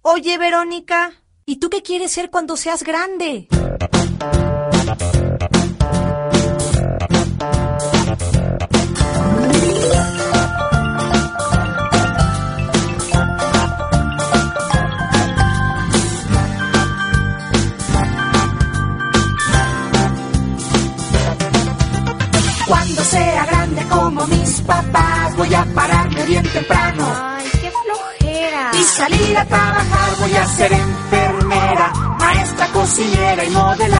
Oye, Verónica, ¿y tú qué quieres ser cuando seas grande? Cuando sea grande como mis papás, voy a pararme bien temprano. Ay, qué flojera. Y salir a trabajar, voy a ser enfermera, maestra, cocinera y modelar.